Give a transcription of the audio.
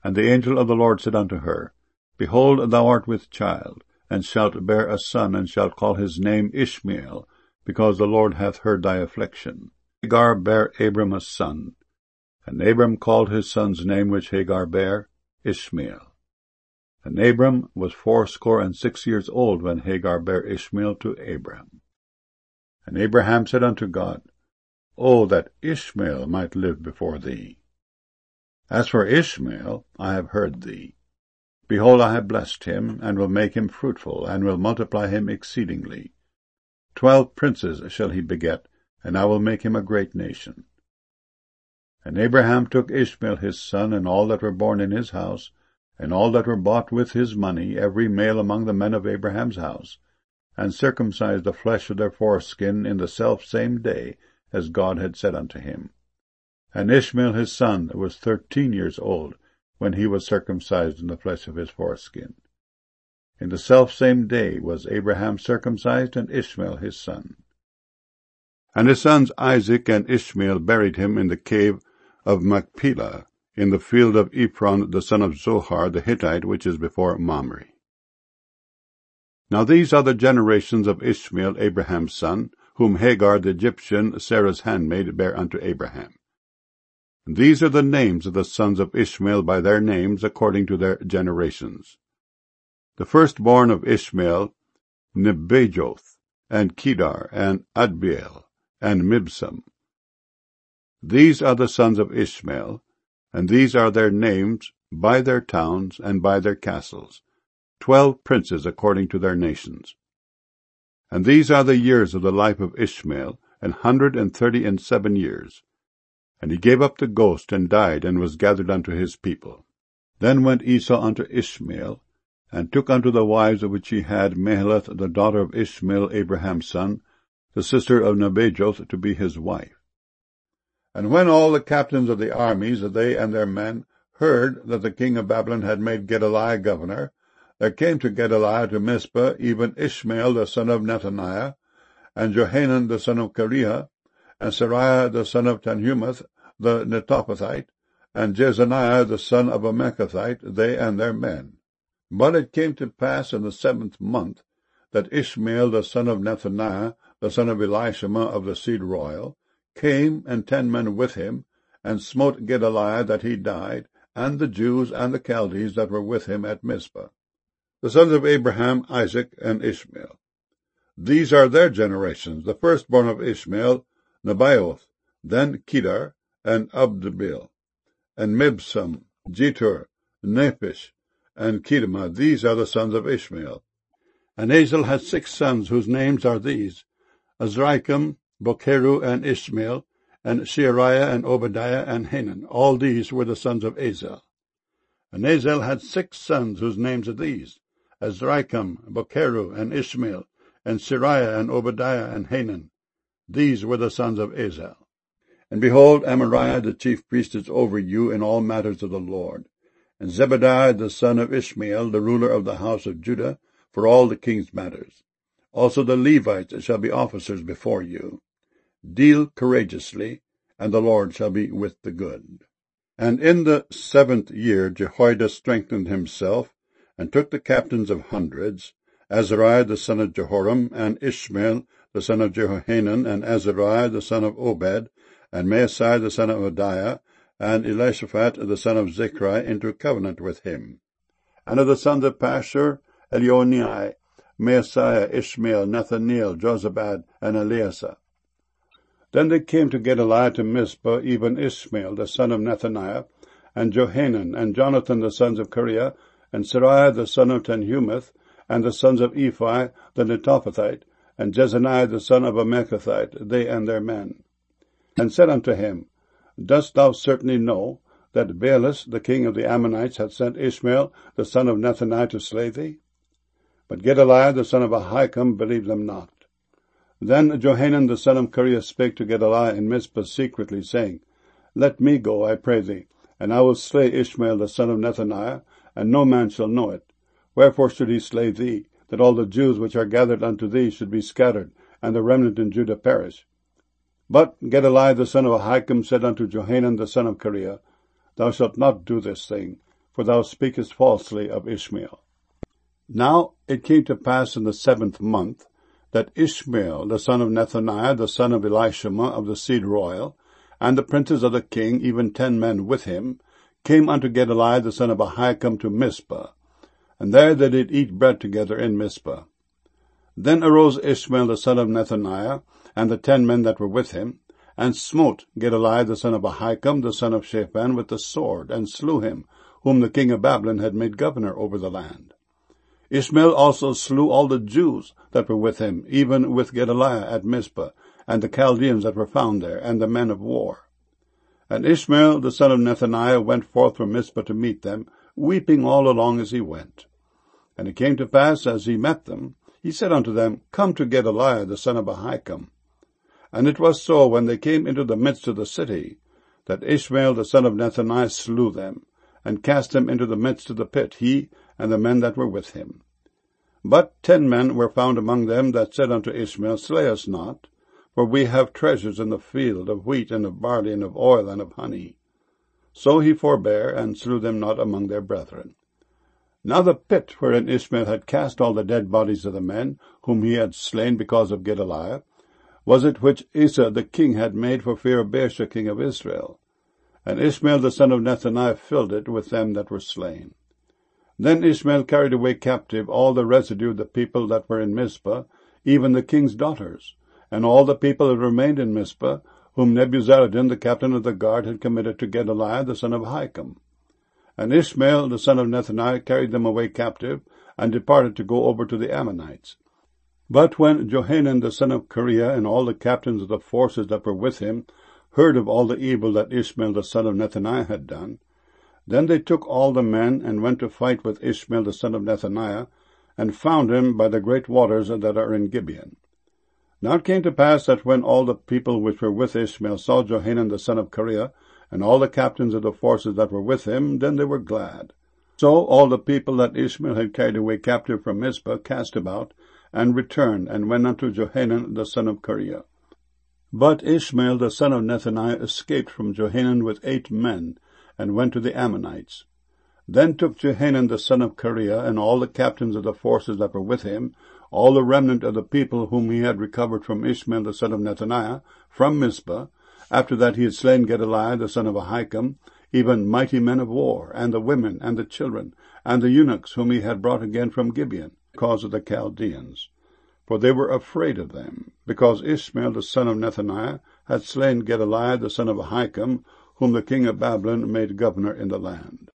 And the angel of the Lord said unto her, Behold, thou art with child, and shalt bear a son, and shalt call his name Ishmael, because the Lord hath heard thy affliction. Hagar bare Abram a son, and Abram called his son's name which Hagar bare, Ishmael. And Abram was 86 years old when Hagar bare Ishmael to Abram. And Abraham said unto God, O that Ishmael might live before thee! As for Ishmael, I have heard thee. Behold, I have blessed him, and will make him fruitful, and will multiply him exceedingly. 12 princes shall he beget, and I will make him a great nation. And Abraham took Ishmael his son, and all that were born in his house, and all that were bought with his money, every male among the men of Abraham's house, and circumcised the flesh of their foreskin in the selfsame day, as God had said unto him. And Ishmael his son was 13 years old, when he was circumcised in the flesh of his foreskin. In the selfsame day was Abraham circumcised, and Ishmael his son. And his sons Isaac and Ishmael buried him in the cave of Machpelah, in the field of Ephron the son of Zohar the Hittite, which is before Mamre. Now these are the generations of Ishmael Abraham's son, whom Hagar the Egyptian, Sarah's handmaid, bare unto Abraham. And these are the names of the sons of Ishmael by their names, according to their generations. The firstborn of Ishmael, Nebajoth, and Kedar, and Adbeel, and Mibsam. These are the sons of Ishmael, and these are their names by their towns and by their castles, 12 princes according to their nations. And these are the years of the life of Ishmael, 137 years. And he gave up the ghost, and died, and was gathered unto his people. Then went Esau unto Ishmael, and took unto the wives of which he had Mahalath the daughter of Ishmael Abraham's son, the sister of Nebajoth, to be his wife. And when all the captains of the armies, they and their men, heard that the king of Babylon had made Gedaliah governor, there came to Gedaliah to Mizpah even Ishmael the son of Nethaniah, and Johanan the son of Kareah, and Seraiah the son of Tanhumeth the Netophathite, and Jezaniah the son of a Mechathite, they and their men. But it came to pass in the 7th month, that Ishmael the son of Nethaniah, the son of Elishama of the seed royal, came, and 10 men with him, and smote Gedaliah that he died, and the Jews and the Chaldees that were with him at Mizpah. The sons of Abraham, Isaac, and Ishmael. These are their generations. The firstborn of Ishmael, Nebaioth, then Kedar, and Abdeel, and Mibsam, Jetur, Nephish, and Kedemah. These are the sons of Ishmael. And Azel had 6 sons, whose names are these: Azrikam, Bokeru, and Ishmael, and Sheariah, and Obadiah, and Hanan. All these were the sons of Azel. And Azel had 6 sons, whose names are these: Azrikam, Bokeru, and Ishmael, and Sheariah, and Obadiah, and Hanan. These were the sons of Azel. And behold, Amariah the chief priest is over you in all matters of the Lord, and Zebadiah the son of Ishmael, the ruler of the house of Judah, for all the king's matters. Also the Levites shall be officers before you. Deal courageously, and the Lord shall be with the good. And in the 7th year Jehoiada strengthened himself, and took the captains of hundreds, Azariah the son of Jehoram, and Ishmael the son of Jehohanan, and Azariah the son of Obed, and Maasai the son of Hodiah, and Elishaphat the son of Zichri, into covenant with him. And of the sons of Pashur, Elionai, Maaseiah, Ishmael, Nathaniel, Jozabad, and Eleazar. Then they came to Gedaliah to Mizpah, even Ishmael the son of Nethaniah, and Johanan, and Jonathan the sons of Kareah, and Seraiah the son of Tanhumeth, and the sons of Ephi the Netophathite, and Jezaniah the son of a Mechathite, they and their men. And said unto him, Dost thou certainly know that Baalis the king of the Ammonites hath sent Ishmael the son of Nethaniah to slay thee? But Gedaliah the son of Ahikam believed them not. Then Johanan the son of Kareah spake to Gedaliah in Mizpah secretly, saying, Let me go, I pray thee, and I will slay Ishmael the son of Nethaniah, and no man shall know it. Wherefore should he slay thee, that all the Jews which are gathered unto thee should be scattered, and the remnant in Judah perish? But Gedaliah the son of Ahikam said unto Johanan the son of Kareah, Thou shalt not do this thing, for thou speakest falsely of Ishmael. Now it came to pass in the 7th month, that Ishmael the son of Nethaniah, the son of Elishama of the seed royal, and the princes of the king, even 10 men with him, came unto Gedaliah the son of Ahikam to Mizpah, and there they did eat bread together in Mizpah. Then arose Ishmael the son of Nethaniah, and the 10 men that were with him, and smote Gedaliah the son of Ahikam, the son of Shaphan, with the sword, and slew him, whom the king of Babylon had made governor over the land. Ishmael also slew all the Jews that were with him, even with Gedaliah at Mizpah, and the Chaldeans that were found there, and the men of war. And Ishmael the son of Nethaniah went forth from Mizpah to meet them, weeping all along as he went. And it came to pass, as he met them, he said unto them, Come to Gedaliah the son of Ahikam. And it was so, when they came into the midst of the city, that Ishmael the son of Nethaniah slew them, and cast them into the midst of the pit, he and the men that were with him. But 10 men were found among them that said unto Ishmael, Slay us not, for we have treasures in the field of wheat and of barley and of oil and of honey. So he forbare, and slew them not among their brethren. Now the pit wherein Ishmael had cast all the dead bodies of the men, whom he had slain because of Gedaliah, was it which Asa the king had made for fear of Baasha king of Israel. And Ishmael the son of Nethaniah filled it with them that were slain. Then Ishmael carried away captive all the residue of the people that were in Mizpah, even the king's daughters, and all the people that remained in Mizpah, whom Nebuzaradan the captain of the guard had committed to Gedaliah the son of Ahikam. And Ishmael the son of Nethaniah carried them away captive, and departed to go over to the Ammonites. But when Johanan the son of Kareah and all the captains of the forces that were with him heard of all the evil that Ishmael the son of Nethaniah had done, then they took all the men, and went to fight with Ishmael the son of Nethaniah, and found him by the great waters that are in Gibeon. Now it came to pass that when all the people which were with Ishmael saw Johanan the son of Kareah, and all the captains of the forces that were with him, then they were glad. So all the people that Ishmael had carried away captive from Mizpah cast about, and returned, and went unto Johanan the son of Kareah. But Ishmael the son of Nethaniah escaped from Johanan with 8 men, and went to the Ammonites. Then took Johanan the son of Kareah, and all the captains of the forces that were with him, all the remnant of the people whom he had recovered from Ishmael the son of Nethaniah, from Mizpah, after that he had slain Gedaliah the son of Ahikam, even mighty men of war, and the women, and the children, and the eunuchs whom he had brought again from Gibeon, because of the Chaldeans. For they were afraid of them, because Ishmael the son of Nethaniah had slain Gedaliah the son of Ahikam, whom the king of Babylon made governor in the land.